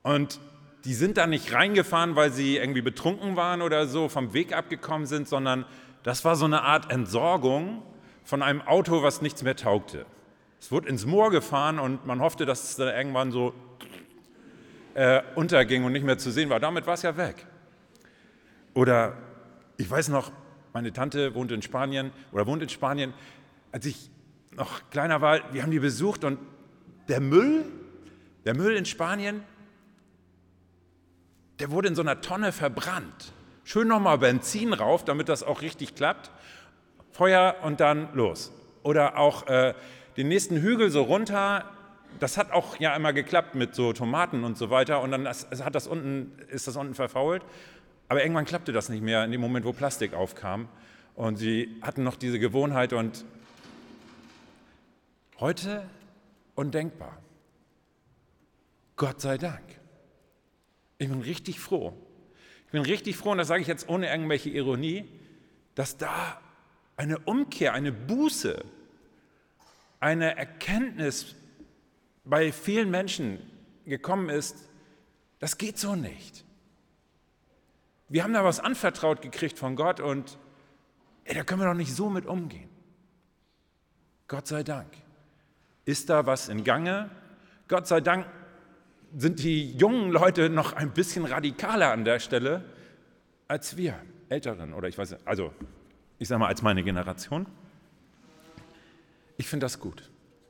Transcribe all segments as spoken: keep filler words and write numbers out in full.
Und die sind da nicht reingefahren, weil sie irgendwie betrunken waren oder so, vom Weg abgekommen sind, sondern das war so eine Art Entsorgung von einem Auto, was nichts mehr taugte. Es wurde ins Moor gefahren und man hoffte, dass es dann irgendwann so äh, unterging und nicht mehr zu sehen war. Damit war es ja weg. Oder ich weiß noch, meine Tante wohnt in Spanien oder wohnt in Spanien. Als ich noch kleiner war, wir haben die besucht und der Müll, der Müll in Spanien, der wurde in so einer Tonne verbrannt. Schön nochmal Benzin rauf, damit das auch richtig klappt. Feuer und dann los. Oder auch äh, den nächsten Hügel so runter. Das hat auch ja immer geklappt mit so Tomaten und so weiter. Und dann das, hat das unten, ist das unten verfault. Aber irgendwann klappte das nicht mehr in dem Moment, wo Plastik aufkam. Und sie hatten noch diese Gewohnheit und heute undenkbar. Gott sei Dank. Ich bin richtig froh. Ich bin richtig froh, und das sage ich jetzt ohne irgendwelche Ironie, dass da eine Umkehr, eine Buße, eine Erkenntnis bei vielen Menschen gekommen ist, das geht so nicht. Wir haben da was anvertraut gekriegt von Gott und ey, da können wir doch nicht so mit umgehen. Gott sei Dank ist da was in Gange. Gott sei Dank sind die jungen Leute noch ein bisschen radikaler an der Stelle als wir Älteren oder ich weiß nicht, also ich sage mal als meine Generation. Ich finde das gut.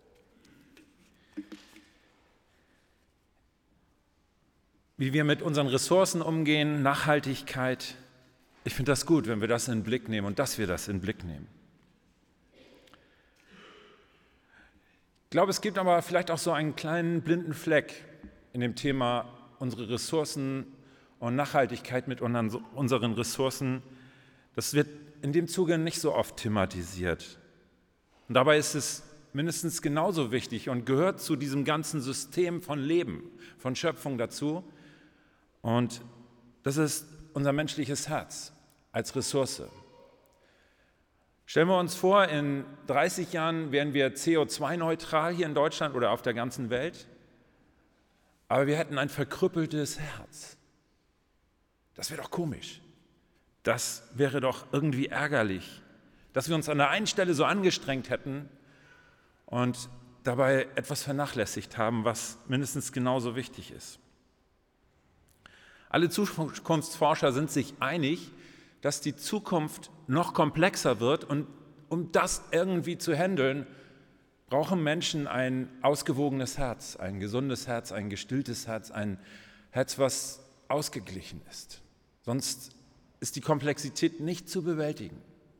Wie wir mit unseren Ressourcen umgehen, Nachhaltigkeit, ich finde das gut, wenn wir das in den Blick nehmen und dass wir das in den Blick nehmen. Ich glaube, es gibt aber vielleicht auch so einen kleinen blinden Fleck in dem Thema unsere Ressourcen und Nachhaltigkeit mit unseren Ressourcen. Das wird in dem Zuge nicht so oft thematisiert. Und dabei ist es mindestens genauso wichtig und gehört zu diesem ganzen System von Leben, von Schöpfung dazu. Und das ist unser menschliches Herz als Ressource. Stellen wir uns vor, in dreißig Jahren wären wir C O zwei neutral hier in Deutschland oder auf der ganzen Welt. Aber wir hätten ein verkrüppeltes Herz. Das wäre doch komisch. Das wäre doch irgendwie ärgerlich, dass wir uns an der einen Stelle so angestrengt hätten und dabei etwas vernachlässigt haben, was mindestens genauso wichtig ist. Alle Zukunftsforscher sind sich einig, dass die Zukunft noch komplexer wird und um das irgendwie zu handeln, brauchen Menschen ein ausgewogenes Herz, ein gesundes Herz, ein gestilltes Herz, ein Herz, was ausgeglichen ist. Sonst ist die Komplexität nicht zu bewältigen.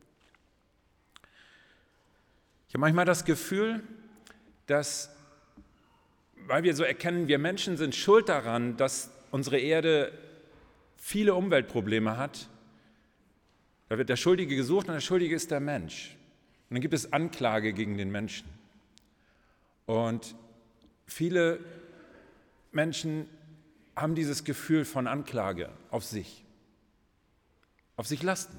Ich habe manchmal das Gefühl, dass, weil wir so erkennen, wir Menschen sind schuld daran, dass unsere Erde viele Umweltprobleme hat, da wird der Schuldige gesucht und der Schuldige ist der Mensch. Und dann gibt es Anklage gegen den Menschen. Und viele Menschen haben dieses Gefühl von Anklage auf sich, auf sich lasten.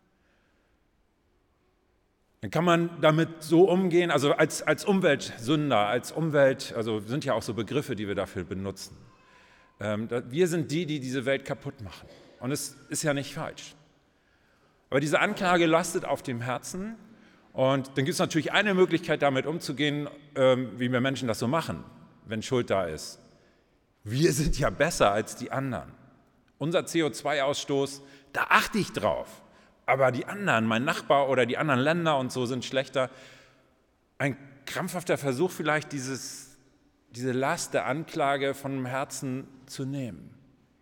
Dann kann man damit so umgehen, also als, als Umweltsünder, als Umwelt, also sind ja auch so Begriffe, die wir dafür benutzen. Ähm, wir sind die, die diese Welt kaputt machen. Und es ist ja nicht falsch. Aber diese Anklage lastet auf dem Herzen. Und dann gibt es natürlich eine Möglichkeit, damit umzugehen, ähm, wie wir Menschen das so machen, wenn Schuld da ist. Wir sind ja besser als die anderen. Unser C O zwei Ausstoß, da achte ich drauf. Aber die anderen, mein Nachbar oder die anderen Länder und so sind schlechter. Ein krampfhafter Versuch vielleicht, dieses, diese Last der Anklage von dem Herzen zu nehmen.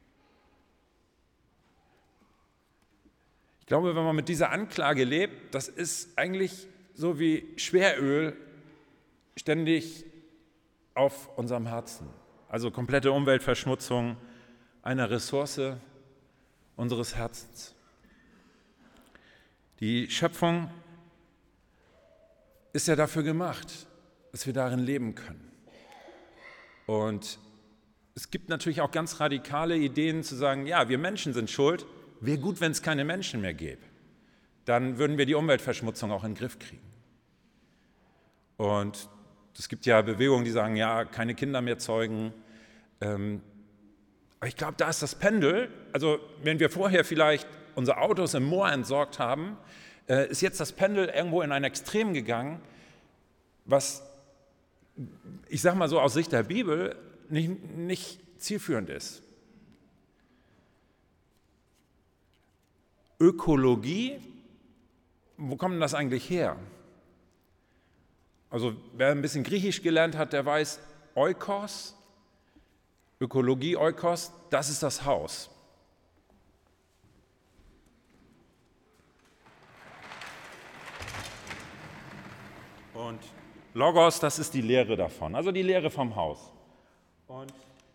Ich glaube, wenn man mit dieser Anklage lebt, das ist eigentlich so wie Schweröl ständig auf unserem Herzen. Also komplette Umweltverschmutzung einer Ressource unseres Herzens. Die Schöpfung ist ja dafür gemacht, dass wir darin leben können. Und es gibt natürlich auch ganz radikale Ideen zu sagen, ja, wir Menschen sind schuld, wäre gut, wenn es keine Menschen mehr gäbe. Dann würden wir die Umweltverschmutzung auch in den Griff kriegen. Und es gibt ja Bewegungen, die sagen, ja, keine Kinder mehr zeugen. Ähm, Aber ich glaube, da ist das Pendel, also wenn wir vorher vielleicht unsere Autos im Moor entsorgt haben, äh, ist jetzt das Pendel irgendwo in ein Extrem gegangen, was, ich sage mal so aus Sicht der Bibel, nicht, nicht zielführend ist. Ökologie, wo kommt denn das eigentlich her? Also wer ein bisschen Griechisch gelernt hat, der weiß, Oikos, Ökologie, Oikos, das ist das Haus. Und Logos, das ist die Lehre davon, also die Lehre vom Haus. Und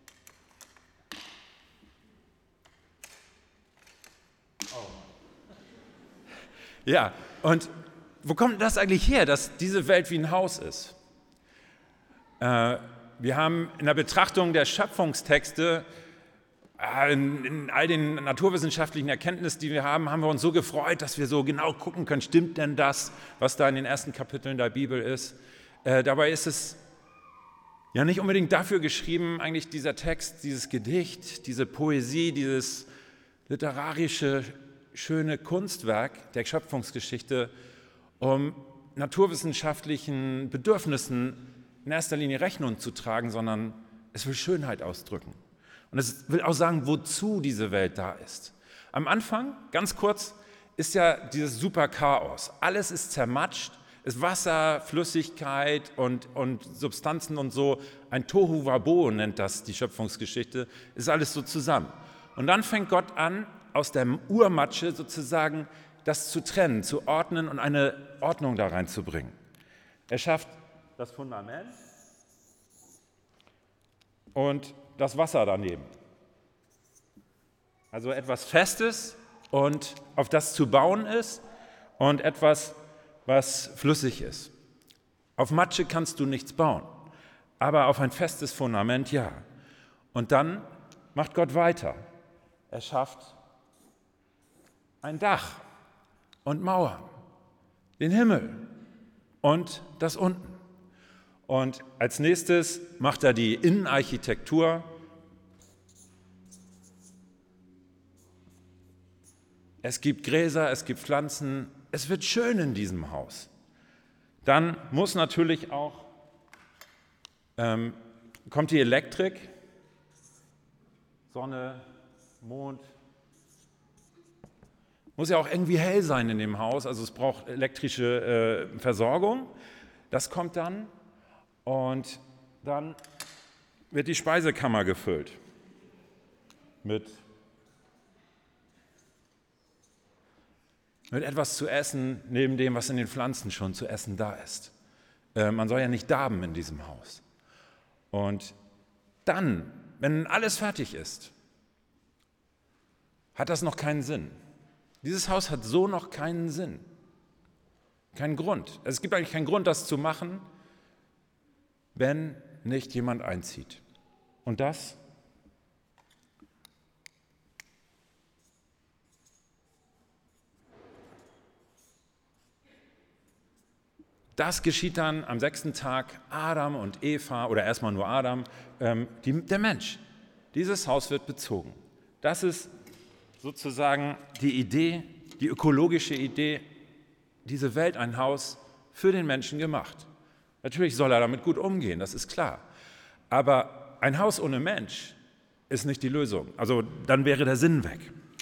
ja, und wo kommt das eigentlich her, dass diese Welt wie ein Haus ist? Äh, wir haben in der Betrachtung der Schöpfungstexte, äh, in, in all den naturwissenschaftlichen Erkenntnissen, die wir haben, haben wir uns so gefreut, dass wir so genau gucken können, stimmt denn das, was da in den ersten Kapiteln der Bibel ist? Äh, dabei ist es ja nicht unbedingt dafür geschrieben, eigentlich dieser Text, dieses Gedicht, diese Poesie, dieses literarische schöne Kunstwerk der Schöpfungsgeschichte, um naturwissenschaftlichen Bedürfnissen in erster Linie Rechnung zu tragen, sondern es will Schönheit ausdrücken. Und es will auch sagen, wozu diese Welt da ist. Am Anfang, ganz kurz, ist ja dieses super Chaos. Alles ist zermatscht, ist Wasser, Flüssigkeit und, und Substanzen und so. Ein Tohu Wabohu nennt das die Schöpfungsgeschichte, ist alles so zusammen. Und dann fängt Gott an, aus der Urmatsche sozusagen das zu trennen, zu ordnen und eine Ordnung da reinzubringen. Er schafft das Fundament und das Wasser daneben. Also etwas Festes und auf das zu bauen ist und etwas, was flüssig ist. Auf Matsche kannst du nichts bauen, aber auf ein festes Fundament ja. Und dann macht Gott weiter. Er schafft ein Dach und Mauern, den Himmel und das unten. Und als nächstes macht er die Innenarchitektur. Es gibt Gräser, es gibt Pflanzen, es wird schön in diesem Haus. Dann muss natürlich auch, ähm, kommt die Elektrik, Sonne, Mond. Muss ja auch irgendwie hell sein in dem Haus, also es braucht elektrische äh, Versorgung. Das kommt dann und dann wird die Speisekammer gefüllt mit, mit etwas zu essen, neben dem, was in den Pflanzen schon zu essen da ist. Äh, man soll ja nicht darben in diesem Haus. Und dann, wenn alles fertig ist, hat das noch keinen Sinn. Dieses Haus hat so noch keinen Sinn, keinen Grund. Es gibt eigentlich keinen Grund, das zu machen, wenn nicht jemand einzieht. Und das Das geschieht dann am sechsten Tag Adam und Eva, oder erstmal nur Adam, ähm, die, der Mensch. Dieses Haus wird bezogen. Das ist sozusagen die Idee, die ökologische Idee, diese Welt, ein Haus für den Menschen gemacht. Natürlich soll er damit gut umgehen, das ist klar. Aber ein Haus ohne Mensch ist nicht die Lösung. Also dann wäre der Sinn weg.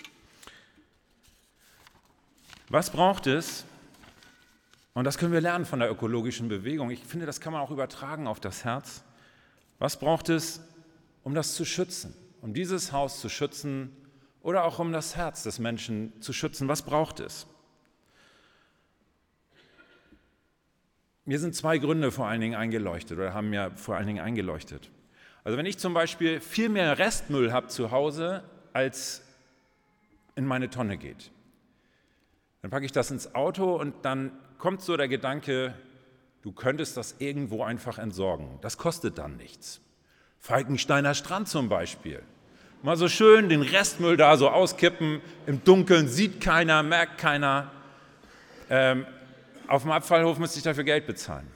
Was braucht es? Und das können wir lernen von der ökologischen Bewegung. Ich finde, das kann man auch übertragen auf das Herz. Was braucht es, um das zu schützen? Um dieses Haus zu schützen oder auch um das Herz des Menschen zu schützen? Was braucht es? Mir sind zwei Gründe vor allen Dingen eingeleuchtet oder haben mir vor allen Dingen eingeleuchtet. Also wenn ich zum Beispiel viel mehr Restmüll habe zu Hause, als in meine Tonne geht, dann packe ich das ins Auto und dann kommt so der Gedanke, du könntest das irgendwo einfach entsorgen. Das kostet dann nichts. Falkensteiner Strand zum Beispiel. Mal so schön den Restmüll da so auskippen, im Dunkeln sieht keiner, merkt keiner. Ähm, auf dem Abfallhof müsste ich dafür Geld bezahlen.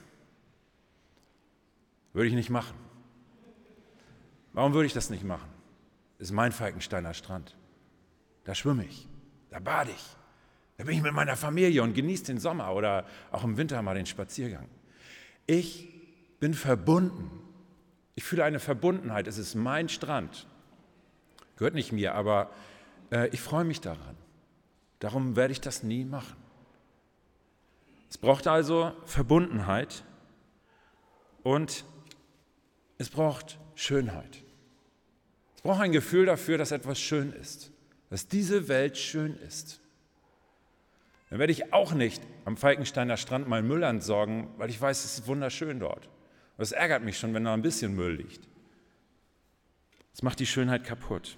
Würde ich nicht machen. Warum würde ich das nicht machen? ist mein Falkensteiner Strand. Da schwimme ich, da bade ich, da bin ich mit meiner Familie und genieße den Sommer oder auch im Winter mal den Spaziergang. Ich bin verbunden. Ich fühle eine Verbundenheit. Es ist mein Strand. Gehört nicht mir, aber äh, ich freue mich daran. Darum werde ich das nie machen. Es braucht also Verbundenheit und es braucht Schönheit. Es braucht ein Gefühl dafür, dass etwas schön ist, dass diese Welt schön ist. Dann werde ich auch nicht am Falkensteiner Strand mal Müll entsorgen, weil ich weiß, es ist wunderschön dort. Und es ärgert mich schon, wenn da ein bisschen Müll liegt. Das macht die Schönheit kaputt.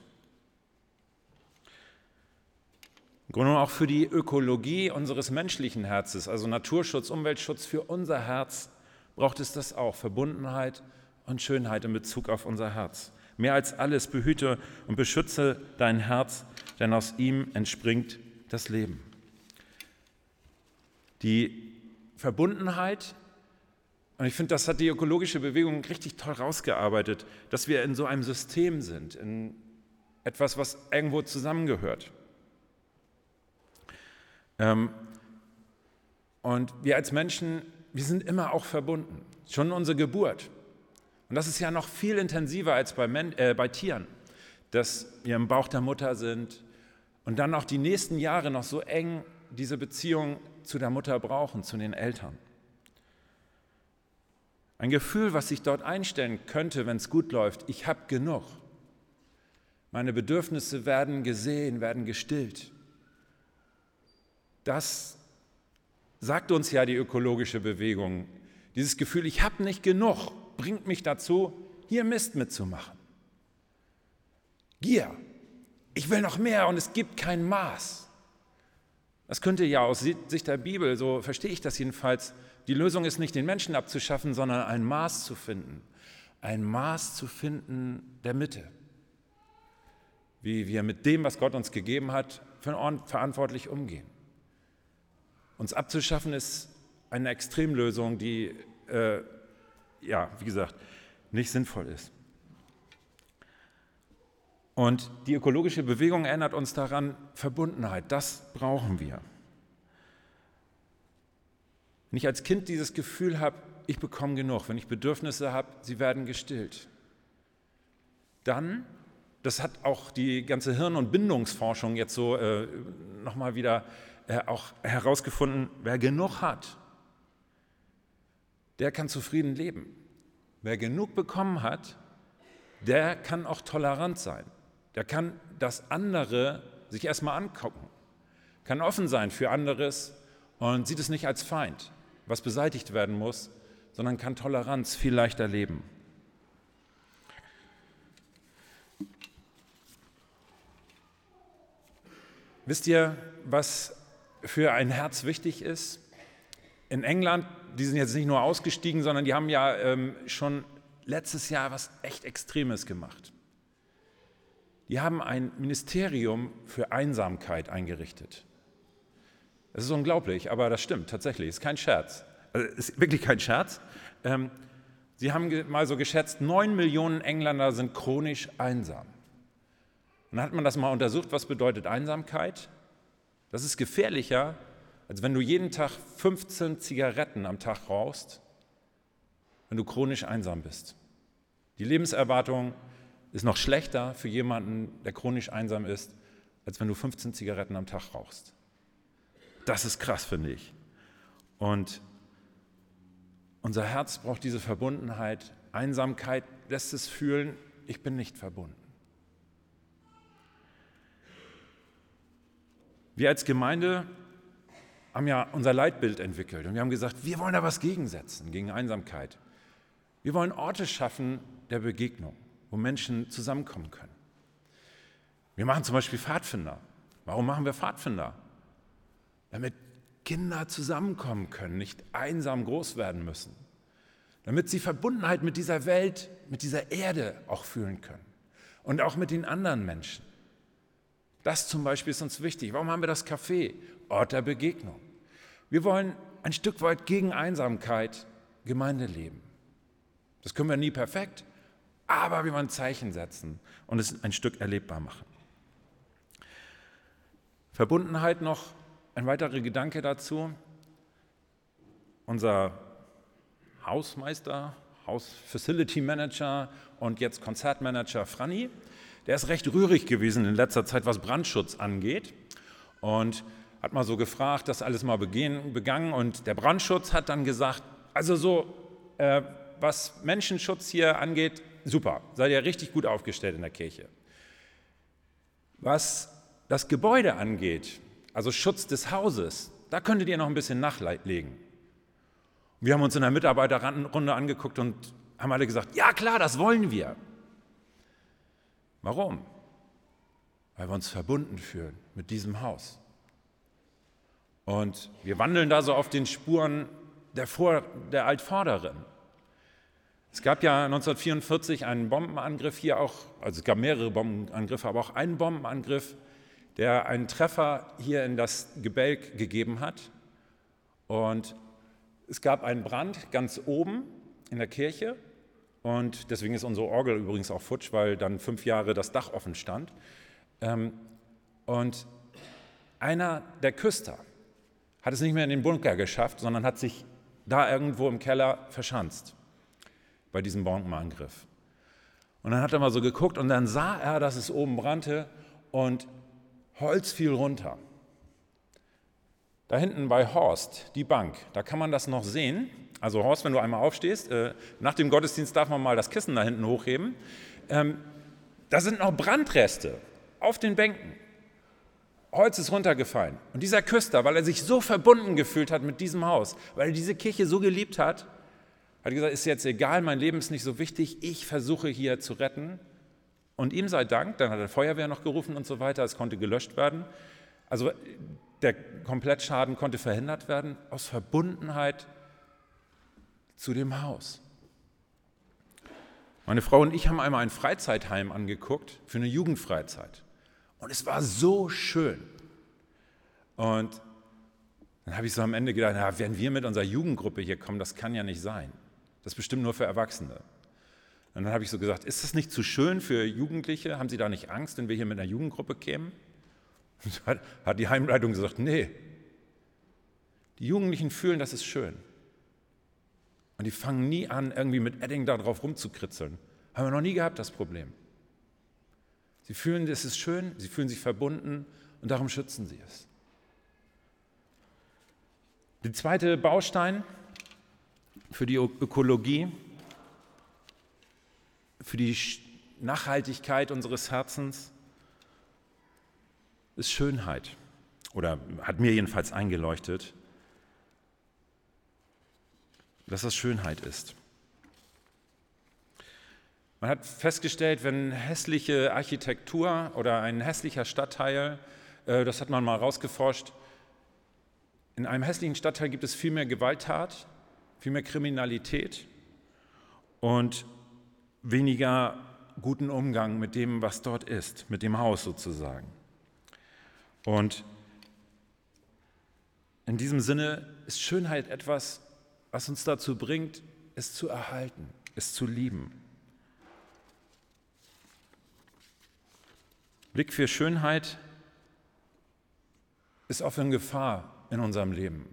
Im Grunde auch für die Ökologie unseres menschlichen Herzens, also Naturschutz, Umweltschutz für unser Herz, braucht es das auch, Verbundenheit und Schönheit in Bezug auf unser Herz. Mehr als alles behüte und beschütze dein Herz, denn aus ihm entspringt das Leben. Die Verbundenheit, und ich finde, das hat die ökologische Bewegung richtig toll rausgearbeitet, dass wir in so einem System sind, in etwas, was irgendwo zusammengehört. Und wir als Menschen, wir sind immer auch verbunden, schon unsere Geburt. Und das ist ja noch viel intensiver als bei, Men- äh, bei Tieren, dass wir im Bauch der Mutter sind und dann auch die nächsten Jahre noch so eng diese Beziehung zu der Mutter brauchen, zu den Eltern. Ein Gefühl, was sich dort einstellen könnte, wenn es gut läuft, ich habe genug. Meine Bedürfnisse werden gesehen, werden gestillt. Das sagt uns ja die ökologische Bewegung. Dieses Gefühl, ich habe nicht genug, bringt mich dazu, hier Mist mitzumachen. Gier, ich will noch mehr und es gibt kein Maß. Das könnte ja aus Sicht der Bibel, so verstehe ich das jedenfalls, die Lösung ist nicht, den Menschen abzuschaffen, sondern ein Maß zu finden. Ein Maß zu finden der Mitte. Wie wir mit dem, was Gott uns gegeben hat, verantwortlich umgehen. Uns abzuschaffen ist eine Extremlösung, die, äh, ja, wie gesagt, nicht sinnvoll ist. Und die ökologische Bewegung erinnert uns daran, Verbundenheit, das brauchen wir. Wenn ich als Kind dieses Gefühl habe, ich bekomme genug, wenn ich Bedürfnisse habe, sie werden gestillt, dann, das hat auch die ganze Hirn- und Bindungsforschung jetzt so äh, nochmal wieder äh, auch herausgefunden, wer genug hat, der kann zufrieden leben. Wer genug bekommen hat, der kann auch tolerant sein. Der kann das andere sich erstmal angucken, kann offen sein für anderes und sieht es nicht als Feind, was beseitigt werden muss, sondern kann Toleranz viel leichter leben. Wisst ihr, was für ein Herz wichtig ist? In England, die sind jetzt nicht nur ausgestiegen, sondern die haben ja ähm, schon letztes Jahr was echt Extremes gemacht. Die haben ein Ministerium für Einsamkeit eingerichtet. Das ist unglaublich, aber das stimmt tatsächlich, ist kein Scherz. Also ist wirklich kein Scherz. Ähm, sie haben mal so geschätzt, neun Millionen Engländer sind chronisch einsam. Und dann hat man das mal untersucht, was bedeutet Einsamkeit? Das ist gefährlicher, als wenn du jeden Tag fünfzehn Zigaretten am Tag rauchst, wenn du chronisch einsam bist. Die Lebenserwartung ist noch schlechter für jemanden, der chronisch einsam ist, als wenn du fünfzehn Zigaretten am Tag rauchst. Das ist krass, finde ich. Und unser Herz braucht diese Verbundenheit. Einsamkeit lässt es fühlen, ich bin nicht verbunden. Wir als Gemeinde haben ja unser Leitbild entwickelt und wir haben gesagt, wir wollen da was gegensetzen, gegen Einsamkeit. Wir wollen Orte schaffen der Begegnung, wo Menschen zusammenkommen können. Wir machen zum Beispiel Pfadfinder. Warum machen wir Pfadfinder? Damit Kinder zusammenkommen können, nicht einsam groß werden müssen. Damit sie Verbundenheit mit dieser Welt, mit dieser Erde auch fühlen können. Und auch mit den anderen Menschen. Das zum Beispiel ist uns wichtig. Warum haben wir das Café? Ort der Begegnung. Wir wollen ein Stück weit gegen Einsamkeit Gemeinde leben. Das können wir nie perfekt, aber wir wollen Zeichen setzen und es ein Stück erlebbar machen. Verbundenheit noch, ein weiterer Gedanke dazu. Unser Hausmeister, Haus-Facility-Manager und jetzt Konzertmanager Franny, der ist recht rührig gewesen in letzter Zeit, was Brandschutz angeht und hat mal so gefragt, das alles mal begehen, begangen und der Brandschutz hat dann gesagt, also so, äh, was Menschenschutz hier angeht, super, seid ihr richtig gut aufgestellt in der Kirche. Was das Gebäude angeht, also Schutz des Hauses, da könntet ihr noch ein bisschen nachlegen. Wir haben uns in der Mitarbeiterrunde angeguckt und haben alle gesagt, ja klar, das wollen wir. Warum? Weil wir uns verbunden fühlen mit diesem Haus. Und wir wandeln da so auf den Spuren der, Vor-, der Altvorderen. Es gab ja neunzehnhundertvierundvierzig einen Bombenangriff hier auch, also es gab mehrere Bombenangriffe, aber auch einen Bombenangriff, der einen Treffer hier in das Gebälk gegeben hat. Und es gab einen Brand ganz oben in der Kirche und deswegen ist unsere Orgel übrigens auch futsch, weil dann fünf Jahre das Dach offen stand. Und einer der Küster hat es nicht mehr in den Bunker geschafft, sondern hat sich da irgendwo im Keller verschanzt bei diesem Bombenangriff. Und dann hat er mal so geguckt und dann sah er, dass es oben brannte und Holz fiel runter. Da hinten bei Horst, die Bank, da kann man das noch sehen. Also Horst, wenn du einmal aufstehst, äh, nach dem Gottesdienst darf man mal das Kissen da hinten hochheben. Ähm, da sind noch Brandreste auf den Bänken. Holz ist runtergefallen. Und dieser Küster, weil er sich so verbunden gefühlt hat mit diesem Haus, weil er diese Kirche so geliebt hat, hat gesagt, ist jetzt egal, mein Leben ist nicht so wichtig, ich versuche hier zu retten. Und ihm sei Dank, dann hat er Feuerwehr noch gerufen und so weiter, es konnte gelöscht werden. Also der Komplettschaden konnte verhindert werden aus Verbundenheit zu dem Haus. Meine Frau und ich haben einmal ein Freizeitheim angeguckt für eine Jugendfreizeit. Und es war so schön. Und dann habe ich so am Ende gedacht, na, wenn wir mit unserer Jugendgruppe hier kommen, das kann ja nicht sein. Das ist bestimmt nur für Erwachsene. Und dann habe ich so gesagt, ist das nicht zu schön für Jugendliche? Haben Sie da nicht Angst, wenn wir hier mit einer Jugendgruppe kämen? Und hat die Heimleitung gesagt, nee. Die Jugendlichen fühlen, das ist schön. Und die fangen nie an, irgendwie mit Edding da drauf rumzukritzeln. Haben wir noch nie gehabt, das Problem. Sie fühlen, es ist schön, sie fühlen sich verbunden und darum schützen sie es. Der zweite Baustein für die Ökologie, für die Nachhaltigkeit unseres Herzens ist Schönheit. Oder hat mir jedenfalls eingeleuchtet, dass das Schönheit ist. Man hat festgestellt, wenn hässliche Architektur oder ein hässlicher Stadtteil, das hat man mal rausgeforscht, in einem hässlichen Stadtteil gibt es viel mehr Gewalttat, viel mehr Kriminalität und weniger guten Umgang mit dem, was dort ist, mit dem Haus sozusagen. Und in diesem Sinne ist Schönheit etwas, was uns dazu bringt, es zu erhalten, es zu lieben. Blick für Schönheit ist oft in Gefahr in unserem Leben.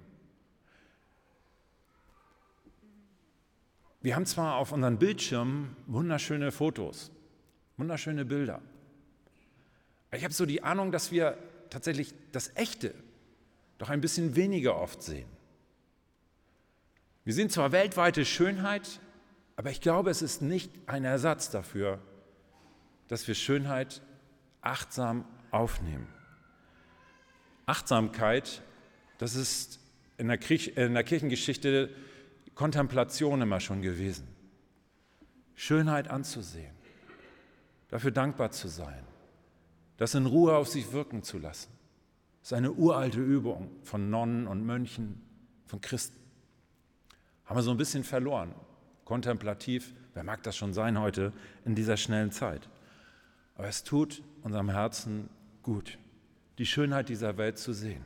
Wir haben zwar auf unseren Bildschirmen wunderschöne Fotos, wunderschöne Bilder, aber ich habe so die Ahnung, dass wir tatsächlich das Echte doch ein bisschen weniger oft sehen. Wir sehen zwar weltweite Schönheit, aber ich glaube, es ist nicht ein Ersatz dafür, dass wir Schönheit achtsam aufnehmen. Achtsamkeit, das ist in der, Kirch- in der Kirchengeschichte Kontemplation immer schon gewesen. Schönheit anzusehen, dafür dankbar zu sein, das in Ruhe auf sich wirken zu lassen. Das ist eine uralte Übung von Nonnen und Mönchen, von Christen. Haben wir so ein bisschen verloren, kontemplativ, wer mag das schon sein heute in dieser schnellen Zeit. Aber es tut unserem Herzen gut, die Schönheit dieser Welt zu sehen.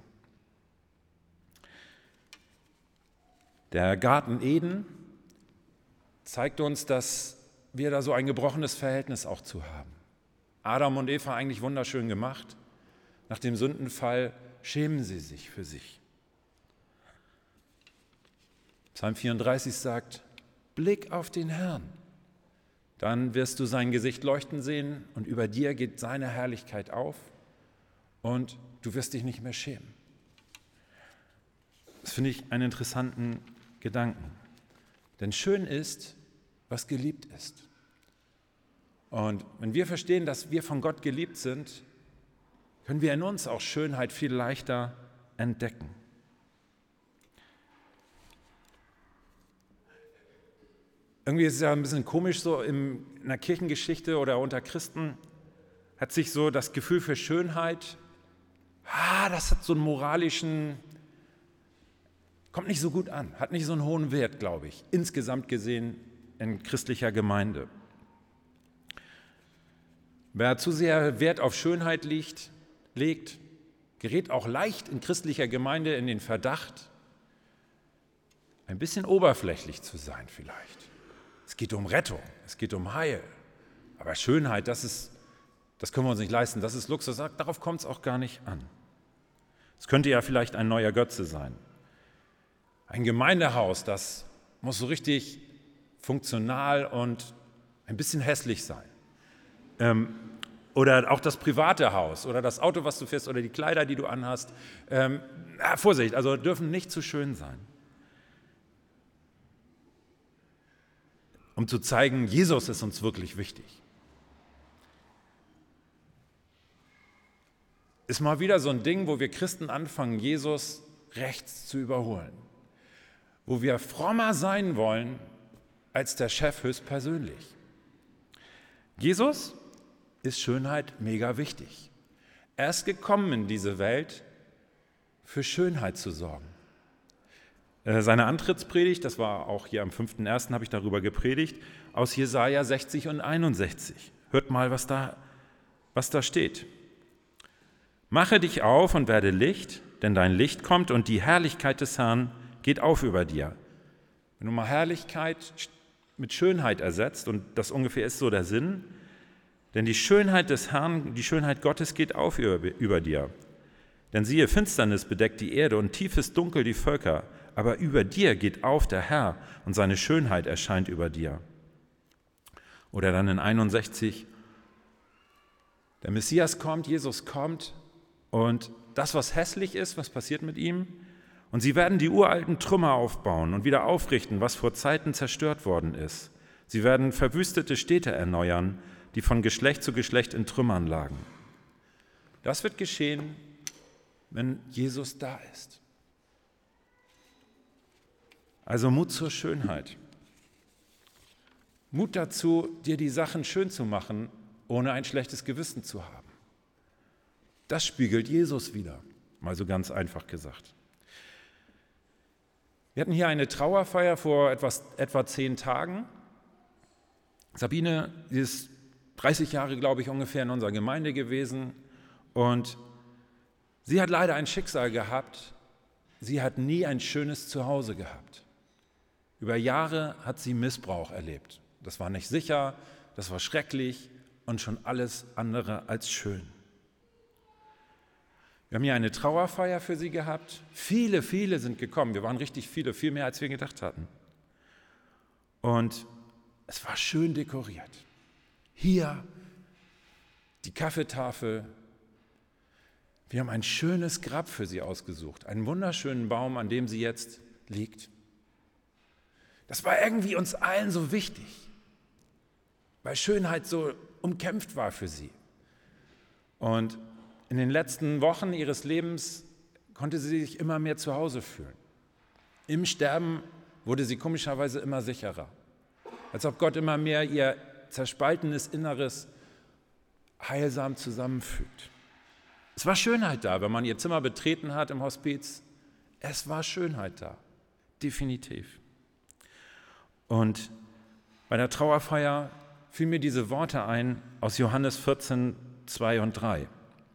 Der Garten Eden zeigt uns, dass wir da so ein gebrochenes Verhältnis auch zu haben. Adam und Eva eigentlich wunderschön gemacht. Nach dem Sündenfall schämen sie sich für sich. Psalm vierunddreißig sagt, Blick auf den Herrn. Dann wirst du sein Gesicht leuchten sehen und über dir geht seine Herrlichkeit auf und du wirst dich nicht mehr schämen. Das finde ich einen interessanten Gedanken. Denn schön ist, was geliebt ist. Und wenn wir verstehen, dass wir von Gott geliebt sind, können wir in uns auch Schönheit viel leichter entdecken. Irgendwie ist es ja ein bisschen komisch, so in der Kirchengeschichte oder unter Christen hat sich so das Gefühl für Schönheit, ah, das hat so einen moralischen, kommt nicht so gut an, hat nicht so einen hohen Wert, glaube ich, insgesamt gesehen in christlicher Gemeinde. Wer zu sehr Wert auf Schönheit legt, legt, gerät auch leicht in christlicher Gemeinde in den Verdacht, ein bisschen oberflächlich zu sein vielleicht. Es geht um Rettung, es geht um Heil. Aber Schönheit, das ist, das können wir uns nicht leisten, das ist Luxus, darauf kommt es auch gar nicht an. Es könnte ja vielleicht ein neuer Götze sein. Ein Gemeindehaus, das muss so richtig funktional und ein bisschen hässlich sein. Ähm, oder auch das private Haus oder das Auto, was du fährst oder die Kleider, die du anhast. Ähm, na, Vorsicht, also dürfen nicht zu schön sein. Um zu zeigen, Jesus ist uns wirklich wichtig. Ist mal wieder so ein Ding, wo wir Christen anfangen, Jesus rechts zu überholen. Wo wir frommer sein wollen als der Chef höchstpersönlich. Jesus ist Schönheit mega wichtig. Er ist gekommen in diese Welt, für Schönheit zu sorgen. Seine Antrittspredigt, das war auch hier am fünften ersten habe ich darüber gepredigt, aus Jesaja sechzig und einundsechzig. Hört mal, was da, was da steht. Mache dich auf und werde Licht, denn dein Licht kommt und die Herrlichkeit des Herrn geht auf über dir. Wenn du mal Herrlichkeit mit Schönheit ersetzt, und das ungefähr ist so der Sinn, denn die Schönheit des Herrn, die Schönheit Gottes geht auf über, über dir. Denn siehe, Finsternis bedeckt die Erde und tiefes Dunkel die Völker, aber über dir geht auf der Herr und seine Schönheit erscheint über dir. Oder dann in einundsechzig, der Messias kommt, Jesus kommt und das, was hässlich ist, was passiert mit ihm? Und sie werden die uralten Trümmer aufbauen und wieder aufrichten, was vor Zeiten zerstört worden ist. Sie werden verwüstete Städte erneuern, die von Geschlecht zu Geschlecht in Trümmern lagen. Das wird geschehen, wenn Jesus da ist. Also Mut zur Schönheit. Mut dazu, dir die Sachen schön zu machen, ohne ein schlechtes Gewissen zu haben. Das spiegelt Jesus wider, mal so ganz einfach gesagt. Wir hatten hier eine Trauerfeier vor etwas, etwa zehn Tagen. Sabine, sie ist dreißig Jahre, glaube ich, ungefähr in unserer Gemeinde gewesen und sie hat leider ein Schicksal gehabt. Sie hat nie ein schönes Zuhause gehabt. Über Jahre hat sie Missbrauch erlebt. Das war nicht sicher, das war schrecklich und schon alles andere als schön. Wir haben hier eine Trauerfeier für sie gehabt. Viele, viele sind gekommen. Wir waren richtig viele, viel mehr, als wir gedacht hatten. Und es war schön dekoriert. Hier die Kaffeetafel. Wir haben ein schönes Grab für sie ausgesucht. Einen wunderschönen Baum, an dem sie jetzt liegt. Das war irgendwie uns allen so wichtig, weil Schönheit so umkämpft war für sie. Und in den letzten Wochen ihres Lebens konnte sie sich immer mehr zu Hause fühlen. Im Sterben wurde sie komischerweise immer sicherer, als ob Gott immer mehr ihr zerspaltenes Inneres heilsam zusammenfügt. Es war Schönheit da, wenn man ihr Zimmer betreten hat im Hospiz. Es war Schönheit da, definitiv. Und bei der Trauerfeier fielen mir diese Worte ein aus Johannes vierzehn, zwei und drei.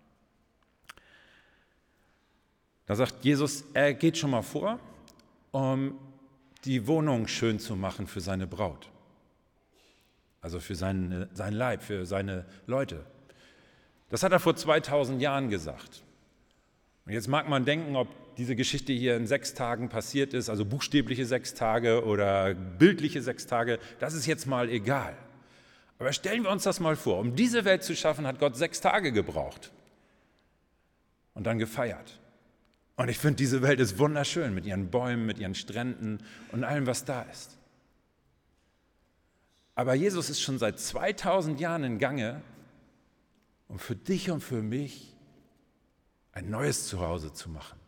Da sagt Jesus, er geht schon mal vor, um die Wohnung schön zu machen für seine Braut. also für seine, sein Leib, für seine Leute. Das hat er vor zweitausend Jahren gesagt. Und jetzt mag man denken, ob diese Geschichte hier in sechs Tagen passiert ist, also buchstäbliche sechs Tage oder bildliche sechs Tage, das ist jetzt mal egal. Aber stellen wir uns das mal vor, um diese Welt zu schaffen, hat Gott sechs Tage gebraucht und dann gefeiert. Und ich finde, diese Welt ist wunderschön mit ihren Bäumen, mit ihren Stränden und allem, was da ist. Aber Jesus ist schon seit zweitausend Jahren in Gange, um für dich und für mich ein neues Zuhause zu machen,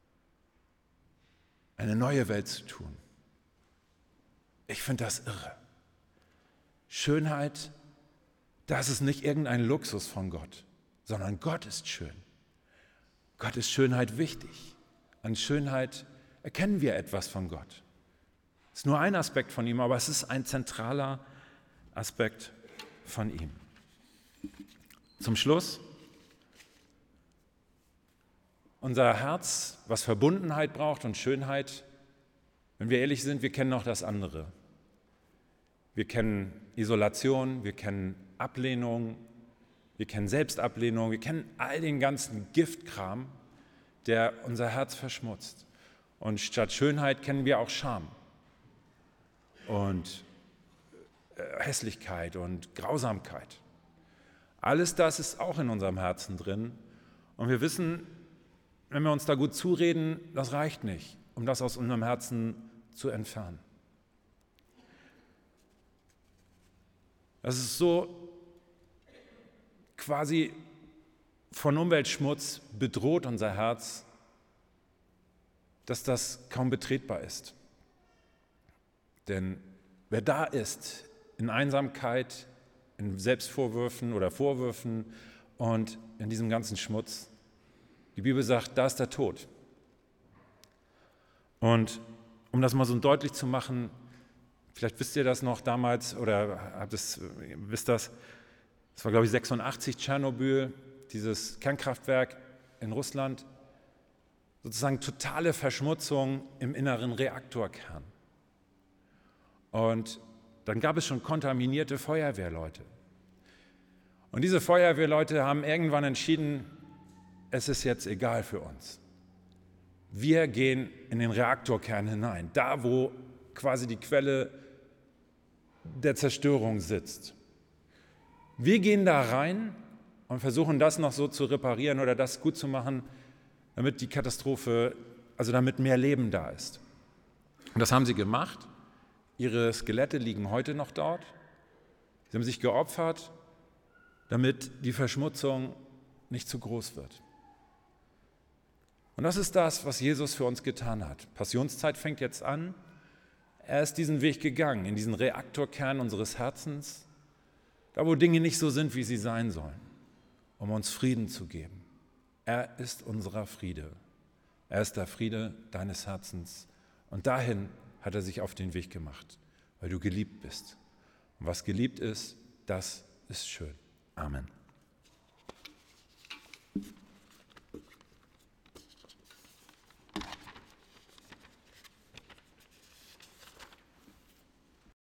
eine neue Welt zu tun. Ich finde das irre. Schönheit, das ist nicht irgendein Luxus von Gott, sondern Gott ist schön. Gott ist Schönheit wichtig. An Schönheit erkennen wir etwas von Gott. Es ist nur ein Aspekt von ihm, aber es ist ein zentraler Aspekt von ihm. Zum Schluss, unser Herz, was Verbundenheit braucht und Schönheit, wenn wir ehrlich sind, wir kennen noch das andere. Wir kennen Isolation, wir kennen Ablehnung, wir kennen Selbstablehnung, wir kennen all den ganzen Giftkram, der unser Herz verschmutzt. Und statt Schönheit kennen wir auch Scham und Hässlichkeit und Grausamkeit. Alles das ist auch in unserem Herzen drin. Und wir wissen, wenn wir uns da gut zureden, das reicht nicht, um das aus unserem Herzen zu entfernen. Das ist so quasi von Umweltschmutz bedroht unser Herz, dass das kaum betretbar ist. Denn wer da ist, in Einsamkeit, in Selbstvorwürfen oder Vorwürfen und in diesem ganzen Schmutz, die Bibel sagt, da ist der Tod. Und um das mal so deutlich zu machen, vielleicht wisst ihr das noch damals oder habt es, wisst das, es war glaube ich sechsundachtzig, Tschernobyl, dieses Kernkraftwerk in Russland, sozusagen totale Verschmutzung im inneren Reaktorkern. Und dann gab es schon kontaminierte Feuerwehrleute. Und diese Feuerwehrleute haben irgendwann entschieden, es ist jetzt egal für uns. Wir gehen in den Reaktorkern hinein, da wo quasi die Quelle der Zerstörung sitzt. Wir gehen da rein und versuchen das noch so zu reparieren oder das gut zu machen, damit die Katastrophe, also damit mehr Leben da ist. Und das haben sie gemacht. Ihre Skelette liegen heute noch dort. Sie haben sich geopfert, damit die Verschmutzung nicht zu groß wird. Und das ist das, was Jesus für uns getan hat. Passionszeit fängt jetzt an. Er ist diesen Weg gegangen, in diesen Reaktorkern unseres Herzens, da wo Dinge nicht so sind, wie sie sein sollen, um uns Frieden zu geben. Er ist unser Friede. Er ist der Friede deines Herzens. Und dahin hat er sich auf den Weg gemacht, weil du geliebt bist. Und was geliebt ist, das ist schön. Amen.